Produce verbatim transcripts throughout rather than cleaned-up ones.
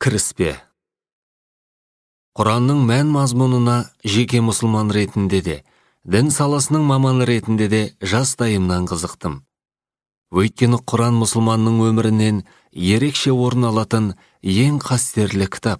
Кіріспе. Құранның мән мазмұнына жеке мұсылман ретінде де, дін саласының маманы ретінде де жастайымнан қызықтым. Өйткені Құран мұсылманның өмірінен ерекше орын алатын ең қастерлі кітап.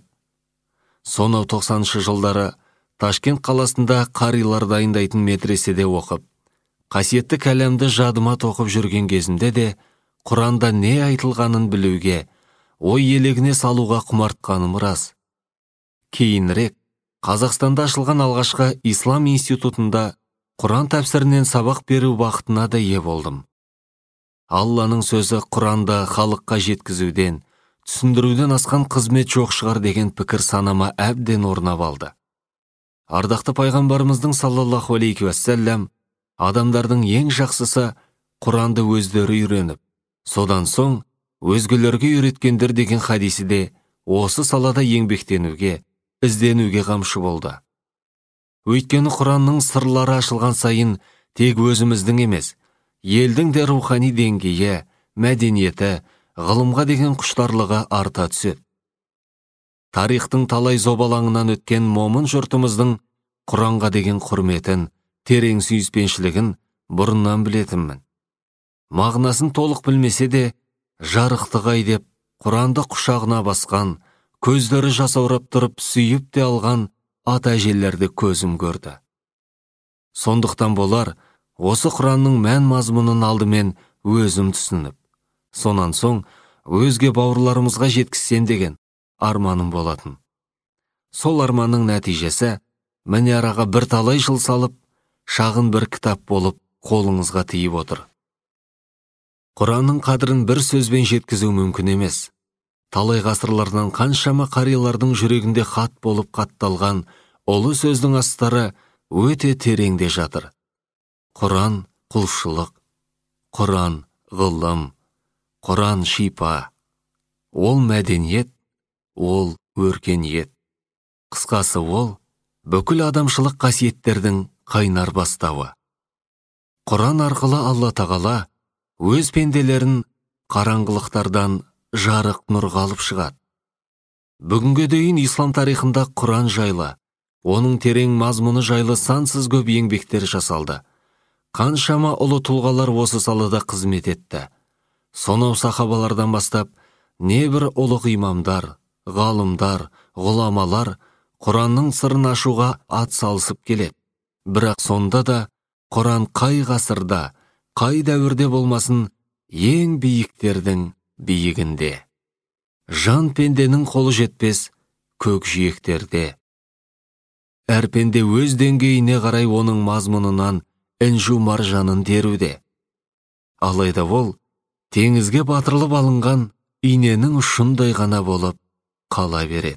Сонау тоқсаныншы жылдары Ташкент қаласында қарилар дайындайтын медреседе оқып, қасиетті кәләмді жадыма тоқып жүрген кезімде де Құранда не айтылғанын білуге, ой елегіне салуға құмартқаным рас. Кейінірек Қазақстанда ашылған алғашқы ислам институтында Құран тәпсірінен сабақ беру бақытына да ие болдым. Алланың сөзі Құранда халыққа жеткізуден, түсіндіруден асқан қызмет жоқ шығар деген пікір санама әбден орнап алды. Ардақты пайғамбарымыздың саллаллаху алейхи уассалям адамдардың ең жақсысы Құранды өздері үйреніп, содан соң өзгелерге үйреткендер деген хадисі де осы салада еңбектенуге, ізденуге қамшы болды. Өйткені Құранның сырлары ашылған сайын тек өзіміздің емес, елдің де рухани деңгейі, мәдениеті, ғылымға деген құштарлығы арта түседі. Тарихтың талай зобалаңынан өткен момын жұртымыздың Құранға деген құрметін, терең сүйіспеншілігін бұрыннан білетінмін. Мағынасын толық білмесе де, жарықтығай деп Құранды құшағына басқан, көздері жасаурап тұрып сүйіп те алған ата-әжелерді көзім көрді. Сондықтан болар, осы Құранның мән мазмұнын алдымен өзім түсініп, сонан соң өзге бауырларымызға жеткізсем деген арманым болатын. Сол арманның нәтижесі міне араға бір талай жыл салып, шағын бір кітап болып қолыңызға тиіп отыр. Құранның қадірін бір сөзбен жеткізу мүмкін емес. Талай ғасырлардан қаншама қарилардың жүрегінде хат болып қатталған ұлы сөздің астары өте тереңде жатыр. Құран құлшылық, Құран ғылым, Құран шипа, ол мәдениет, ол өркениет. Қысқасы ол бүкіл адамшылық қасиеттердің қайнар бастауы. Құран арқылы Алла тағала өз пенделерін қараңғылықтардан жарық нұрға алып шығады. Бүгінге дейін ислам тарихында Құран жайлы, оның терең мазмұны жайлы сансыз көп еңбектер жасалды. Қаншама ұлы тұлғалар осы салада қызмет етті. Сонау сахабалардан бастап, небір ұлық имамдар, ғалымдар, ғұламалар Құранның сырын ашуға ат салысып келеді. Бірақ сонда да Құран қай ғасырда, қай дәуірде болмасын, ең биіктердің биігінде. Жан пенденің қолы жетпес көк жиектерде. Әр пенде өз деңгейіне қарай оның мазмұнынан інжу маржанын теруде. Алайда ол теңізге батырылып алынған иненің ұшындай ғана болып қала береді.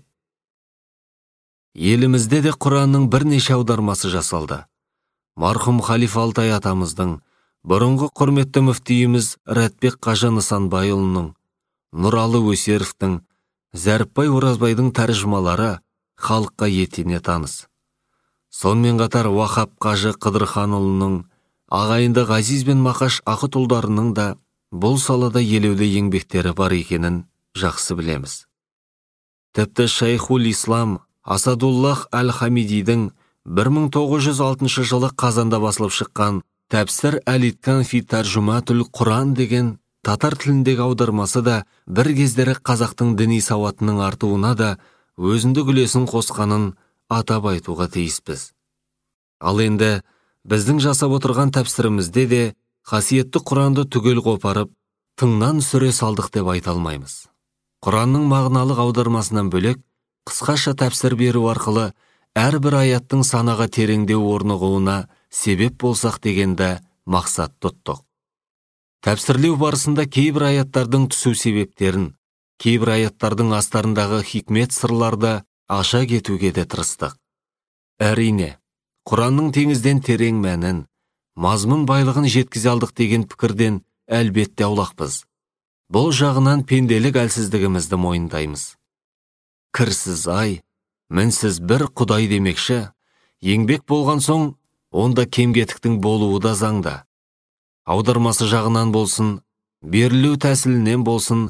Елімізде де Құранның бірнеше аудармасы жасалды. Марқұм Халифа Алтай атамыздың, бұрынғы құрметті мүфтиіміз Рәтбек Қажы Нысанбайұлының, Нұралы Өсеровтің, Зәріпбай Оразбайдың тәржімалары халыққа етене таныс. Сонымен қатар Уахап Қажы Қыдырханұлының, ағайынды Ғазиз бен Мақаш Ақытұлдарының да бұл салада елеулі еңбектері бар екенін жақсы білеміз. Тіпті Шайхул Ислам Асадуллах Әл-Хамидидің бір мың тоғыз жүз алтыншы жылы Қазанда басылып шыққан Тәпсір Әл-Иткан фи Тәржуматул Құран деген татар тіліндегі аудармасы да бір кездері қазақтың діни сауатының артуына да өзіндік үлесін қосқанын атап айтуға тиіспіз. Ал енді біздің жасап отырған тәпсірімізде де қасиетті Құранды түгел қопарып, тыңнан сүре салдық деп айта алмаймыз. Құранның мағыналық аудармасынан бөлек, қысқаша тәпсір беру арқылы әрбір аяттың санаға тереңдеу орнығуына себеп болсақ дегенді мақсат тұттық. Тәпсірлеу барысында кейбір аяттардың түсу себептерін, кейбір аяттардың астарындағы хикмет сырларды аша кетуге де тырыстық. Әрине, Құранның теңізден терең мәнін, мазмұн байлығын жеткізе алдық деген пікірден әлбетте аулақпыз. Бұл жағынан пенделік әлсіздігімізді мойындаймыз. Кірсіз ай, мінсіз бір құдай демекші, еңбек болған соң, онда кем-кетіктің болуы да заңда. Аудармасы жағынан болсын, берілу тәсілінен болсын,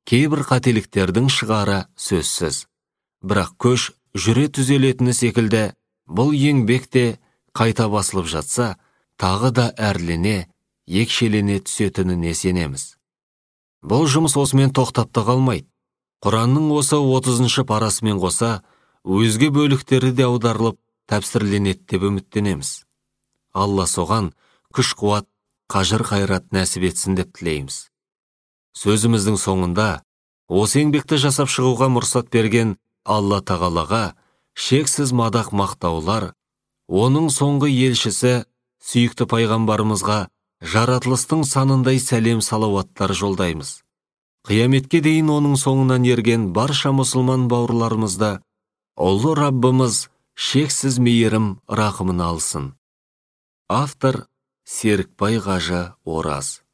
кейбір қателіктердің шығары сөзсіз. Бірақ көш жүре түзелетіні секілді, бұл еңбек те қайта басылып жатса, тағы да әрлене, екшелене түсетініне сенеміз. Бұл жұмыс осымен тоқтап та қалмайды. Құранның осы отызыншы парасымен қоса, өзге бөліктері де аударылып, тәпсірленеді деп үміттенеміз. Алла соған күш-қуат, қажыр-қайрат нәсіп етсін деп тілейміз. Сөзіміздің соңында, осы еңбекті жасап шығуға мұрсат берген Алла тағалаға шексіз мадақ мақтаулар, оның соңғы елшісі, сүйікті пайғамбарымызға жаратылыстың санындай сәлем салауаттар жолдаймыз. Қияметке дейін оның соңынан ерген барша мұсылман бауырларымызда ұлы Раббымыз шексіз мейірім рақымын алсын. Автор Серікбай Қажы Ораз.